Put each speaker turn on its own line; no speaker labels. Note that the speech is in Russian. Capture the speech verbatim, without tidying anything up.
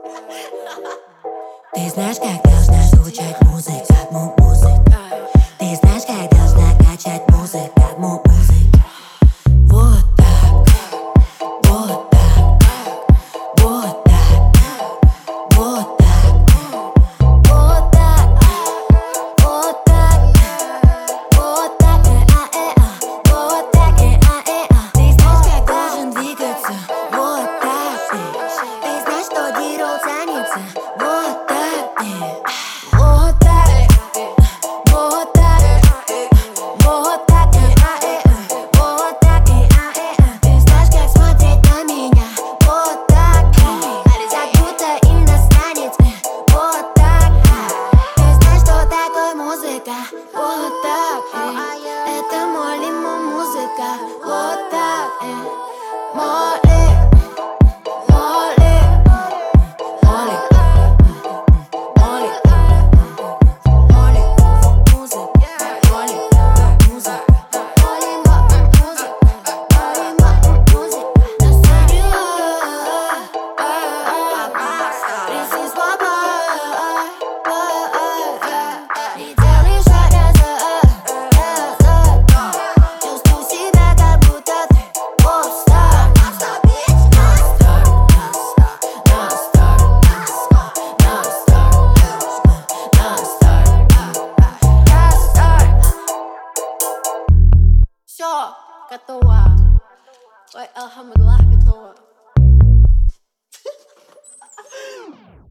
Ты знаешь, как должна звучать музыка, му-музыка. Ты знаешь, как должна качать музыка, му-музыка. Вот так, вот так, вот так, вот так, вот так, вот так, вот так, э-а-э-а, вот так, э-а-э-а. Ты знаешь, как должен двигаться, вот так. Ты знаешь, что дирол тянется, вот так. Вот так, вот так, вот так, э-а-э-а, вот так, э-а-э-а. Ты знаешь, как смотреть на меня, вот так, как будто и настанет, вот так. Ты знаешь, что такое музыка, вот так. Это Молли, му-музыка, вот так. Молли, Молли, Молли, Молли, Молли, музыка, Молли, музыка, Молли, музыка, Молли, музыка. This is my boy. Не делай шаг назад. Чувствуй себя, как будто ты попстар. Все, готово. Ой, алхамдулилlah, готово.